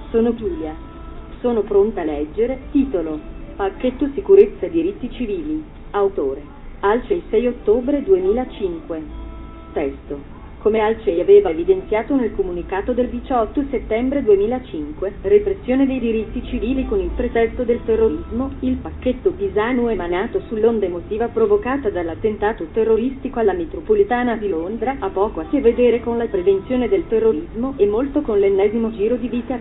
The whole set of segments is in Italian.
Sono Giulia. Sono pronta a leggere. Titolo: Pacchetto Sicurezza e Diritti Civili. Autore: Alcei, 6 ottobre 2005. Testo: come Alcei aveva evidenziato nel comunicato del 18 settembre 2005, repressione dei diritti civili con il pretesto del terrorismo, il pacchetto Pisanu emanato sull'onda emotiva provocata dall'attentato terroristico alla metropolitana di Londra ha poco a che vedere con la prevenzione del terrorismo e molto con l'ennesimo giro di vita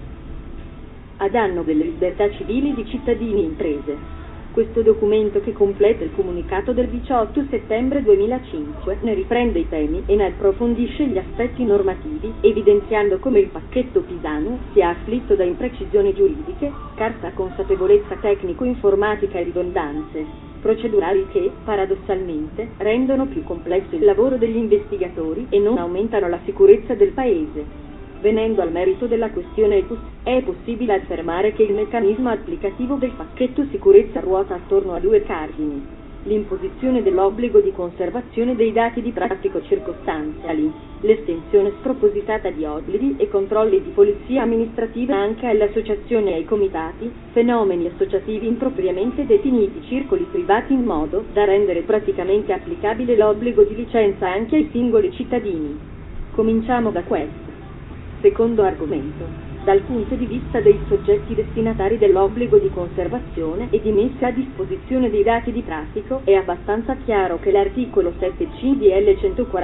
a danno delle libertà civili di cittadini e imprese. Questo documento, che completa il comunicato del 18 settembre 2005, ne riprende i temi e ne approfondisce gli aspetti normativi, evidenziando come il pacchetto Pisanu sia afflitto da imprecisioni giuridiche, scarsa consapevolezza tecnico-informatica e ridondanze procedurali che, paradossalmente, rendono più complesso il lavoro degli investigatori e non aumentano la sicurezza del Paese. Venendo al merito della questione, è possibile affermare che il meccanismo applicativo del pacchetto sicurezza ruota attorno a due cardini: l'imposizione dell'obbligo di conservazione dei dati di traffico circostanziali, l'estensione spropositata di obblighi e controlli di polizia amministrativa anche alle associazioni e ai comitati, fenomeni associativi impropriamente definiti circoli privati, in modo da rendere praticamente applicabile l'obbligo di licenza anche ai singoli cittadini. Cominciamo da questo. Secondo argomento: dal punto di vista dei soggetti destinatari dell'obbligo di conservazione e di messa a disposizione dei dati di traffico, è abbastanza chiaro che l'articolo 7 CDL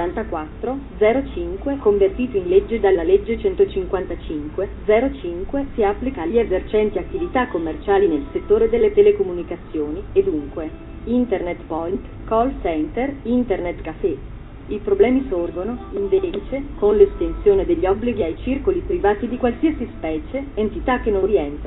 144/05, convertito in legge dalla legge 155/05, si applica agli esercenti attività commerciali nel settore delle telecomunicazioni, e dunque Internet Point, Call Center, Internet Café. I problemi sorgono, invece, con l'estensione degli obblighi ai circoli privati di qualsiasi specie, entità che non rientra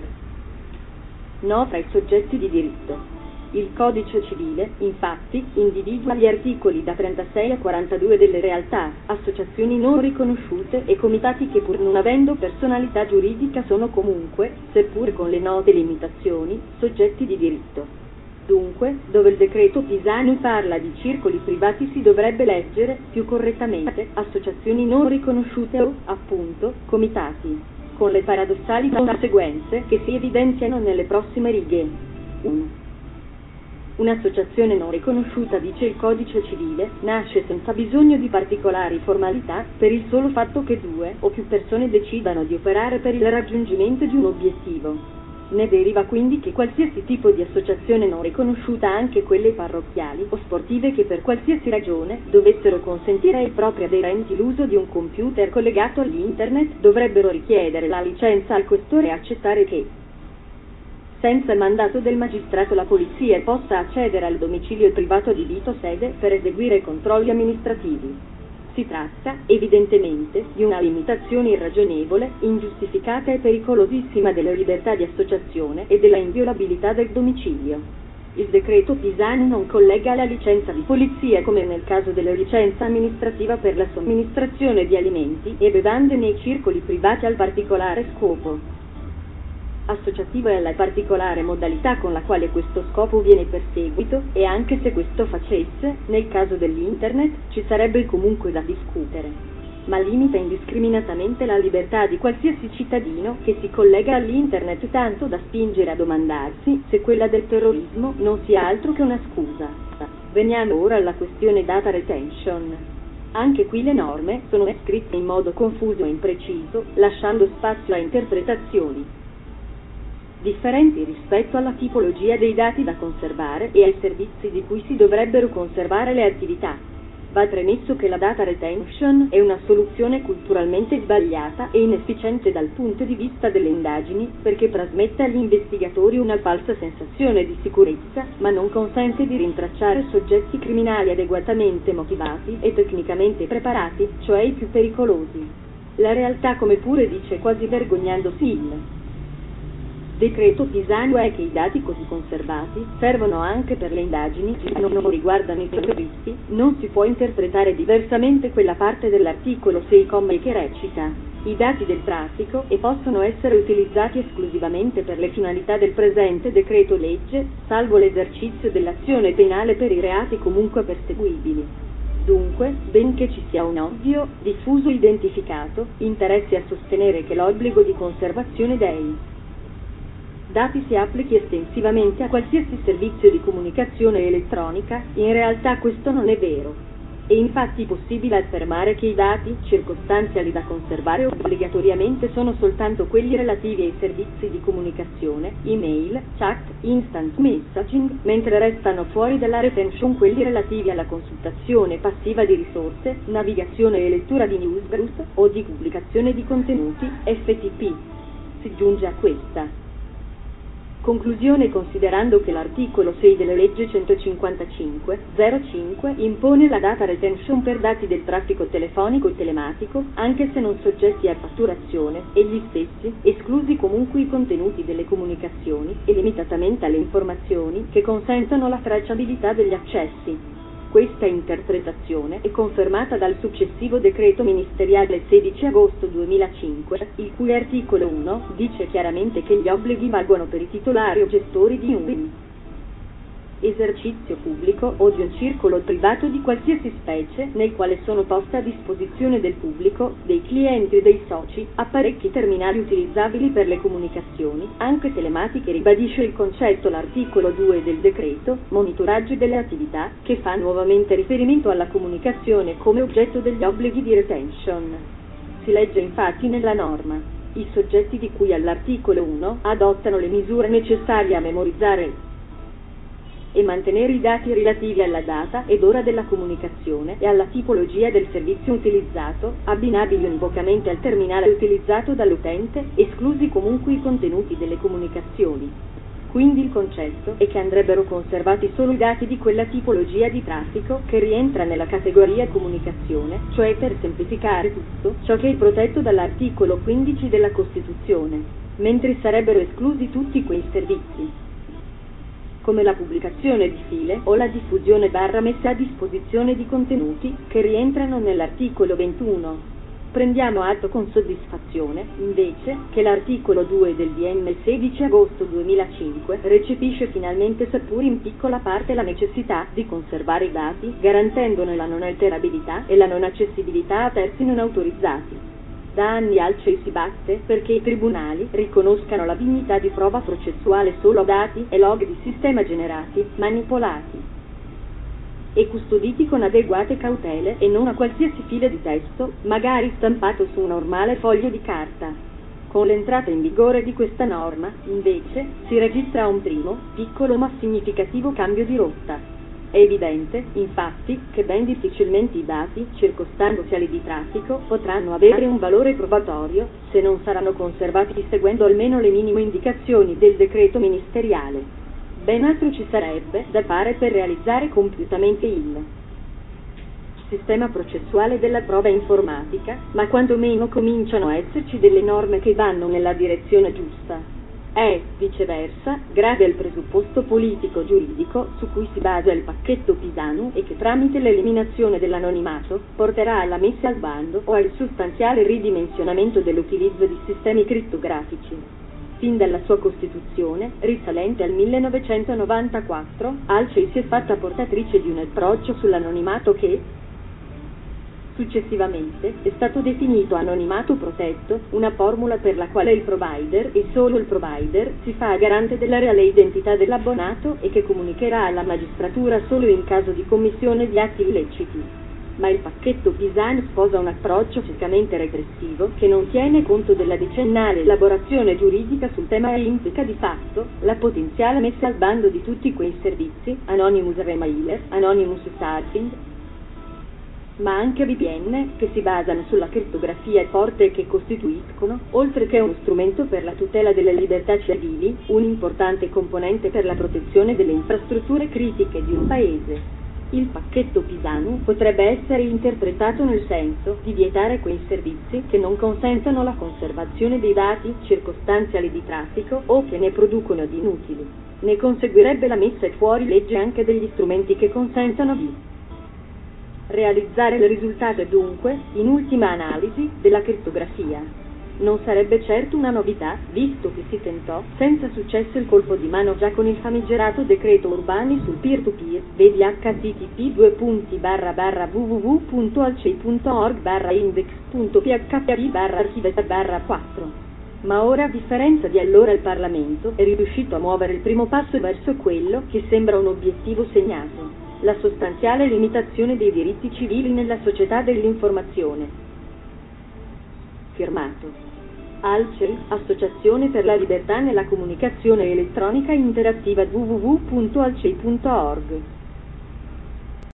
tra i soggetti di diritto. Il Codice Civile, infatti, individua gli articoli da 36 a 42 delle realtà, associazioni non riconosciute e comitati che, pur non avendo personalità giuridica, sono comunque, seppur con le note limitazioni, soggetti di diritto. Dunque, dove il decreto Pisanu parla di circoli privati si dovrebbe leggere, più correttamente, associazioni non riconosciute o, appunto, comitati, con le paradossali conseguenze che si evidenziano nelle prossime righe. 1. Un'associazione non riconosciuta, dice il Codice Civile, nasce senza bisogno di particolari formalità, per il solo fatto che due o più persone decidano di operare per il raggiungimento di un obiettivo. Ne deriva quindi che qualsiasi tipo di associazione non riconosciuta, anche quelle parrocchiali o sportive che per qualsiasi ragione dovessero consentire ai propri aderenti l'uso di un computer collegato all'internet, dovrebbero richiedere la licenza al questore e accettare che, senza mandato del magistrato, la polizia possa accedere al domicilio privato adibito sede per eseguire controlli amministrativi. Si tratta, evidentemente, di una limitazione irragionevole, ingiustificata e pericolosissima della libertà di associazione e della inviolabilità del domicilio. Il decreto Pisanu non collega la licenza di polizia, come nel caso della licenza amministrativa per la somministrazione di alimenti e bevande nei circoli privati, al particolare scopo associativo e alla particolare modalità con la quale questo scopo viene perseguito, e anche se questo facesse, nel caso dell'Internet, ci sarebbe comunque da discutere. Ma limita indiscriminatamente la libertà di qualsiasi cittadino che si collega all'Internet, tanto da spingere a domandarsi se quella del terrorismo non sia altro che una scusa. Veniamo ora alla questione data retention. Anche qui le norme sono scritte in modo confuso e impreciso, lasciando spazio a interpretazioni differenti rispetto alla tipologia dei dati da conservare e ai servizi di cui si dovrebbero conservare le attività. Va premesso che la data retention è una soluzione culturalmente sbagliata e inefficiente dal punto di vista delle indagini, perché trasmette agli investigatori una falsa sensazione di sicurezza, ma non consente di rintracciare soggetti criminali adeguatamente motivati e tecnicamente preparati, cioè i più pericolosi. La realtà, come pure dice quasi vergognandosi il decreto Pisanu, è che i dati così conservati servono anche per le indagini che non riguardano i terroristi. Non si può interpretare diversamente quella parte dell'articolo 6, che recita: i dati del traffico e possono essere utilizzati esclusivamente per le finalità del presente decreto legge, salvo l'esercizio dell'azione penale per i reati comunque perseguibili. Dunque, benché ci sia un ovvio, diffuso identificato interesse a sostenere che l'obbligo di conservazione dei dati si applichi estensivamente a qualsiasi servizio di comunicazione elettronica, in realtà questo non è vero. È infatti possibile affermare che i dati circostanziali da conservare obbligatoriamente sono soltanto quelli relativi ai servizi di comunicazione, email, chat, instant messaging, mentre restano fuori dalla retention quelli relativi alla consultazione passiva di risorse, navigazione e lettura di newsgroup o di pubblicazione di contenuti, FTP. Si giunge a questa conclusione considerando che l'articolo 6 della legge 155/05 impone la data retention per dati del traffico telefonico e telematico, anche se non soggetti a fatturazione, e gli stessi, esclusi comunque i contenuti delle comunicazioni, e limitatamente alle informazioni che consentono la tracciabilità degli accessi. Questa interpretazione è confermata dal successivo decreto ministeriale 16 agosto 2005, il cui articolo 1 dice chiaramente che gli obblighi valgono per i titolari o gestori di un esercizio pubblico o di un circolo privato di qualsiasi specie nel quale sono poste a disposizione del pubblico, dei clienti e dei soci, apparecchi terminali utilizzabili per le comunicazioni, anche telematiche. Ribadisce il concetto l'articolo 2 del decreto, monitoraggio delle attività, che fa nuovamente riferimento alla comunicazione come oggetto degli obblighi di retention. Si legge infatti nella norma: i soggetti di cui all'articolo 1 adottano le misure necessarie a memorizzare e mantenere i dati relativi alla data ed ora della comunicazione e alla tipologia del servizio utilizzato, abbinabili univocamente al terminale utilizzato dall'utente, esclusi comunque i contenuti delle comunicazioni. Quindi il concetto è che andrebbero conservati solo i dati di quella tipologia di traffico che rientra nella categoria comunicazione, cioè per semplificare tutto, ciò che è protetto dall'articolo 15 della Costituzione, mentre sarebbero esclusi tutti quei servizi come la pubblicazione di file o la diffusione messa a disposizione di contenuti, che rientrano nell'articolo 21. Prendiamo atto con soddisfazione, invece, che l'articolo 2 del DM 16 agosto 2005 recepisce finalmente, seppur in piccola parte, la necessità di conservare i dati, garantendone la non alterabilità e la non accessibilità a terzi non autorizzati. Da anni al CEI si batte perché i tribunali riconoscano la dignità di prova processuale solo a dati e log di sistema generati, manipolati e custoditi con adeguate cautele e non a qualsiasi file di testo, magari stampato su un normale foglio di carta. Con l'entrata in vigore di questa norma, invece, si registra un primo, piccolo ma significativo cambio di rotta. È evidente, infatti, che ben difficilmente i dati, circostanziali di traffico, potranno avere un valore probatorio, se non saranno conservati seguendo almeno le minime indicazioni del decreto ministeriale. Ben altro ci sarebbe da fare per realizzare compiutamente il sistema processuale della prova informatica, ma quantomeno cominciano a esserci delle norme che vanno nella direzione giusta. È, viceversa, grave al presupposto politico-giuridico su cui si basa il pacchetto Pisanu e che tramite l'eliminazione dell'anonimato porterà alla messa al bando o al sostanziale ridimensionamento dell'utilizzo di sistemi crittografici. Fin dalla sua costituzione, risalente al 1994, ALCEI si è fatta portatrice di un approccio sull'anonimato che, successivamente, è stato definito anonimato protetto, una formula per la quale il provider, e solo il provider, si fa garante della reale identità dell'abbonato e che comunicherà alla magistratura solo in caso di commissione di atti illeciti. Ma il pacchetto Pisanu sposa un approccio ciecamente repressivo che non tiene conto della decennale elaborazione giuridica sul tema e implica di fatto la potenziale messa al bando di tutti quei servizi, Anonymous Remailer, Anonymous Surfing, ma anche VPN, che si basano sulla crittografia forte e che costituiscono, oltre che uno strumento per la tutela delle libertà civili, un importante componente per la protezione delle infrastrutture critiche di un paese. Il pacchetto Pisanu potrebbe essere interpretato nel senso di vietare quei servizi che non consentono la conservazione dei dati circostanziali di traffico o che ne producono di inutili. Ne conseguirebbe la messa fuori legge anche degli strumenti che consentono di realizzare il risultato e dunque, in ultima analisi, della crittografia. Non sarebbe certo una novità, visto che si tentò, senza successo, il colpo di mano già con il famigerato decreto Urbani sul peer-to-peer, vedi http://www.alcei.org/index.php/archive/4. Ma ora, a differenza di allora, il Parlamento è riuscito a muovere il primo passo verso quello che sembra un obiettivo segnato: la sostanziale limitazione dei diritti civili nella società dell'informazione. Firmato ALCEI, Associazione per la Libertà nella Comunicazione Elettronica Interattiva, www.alcei.org.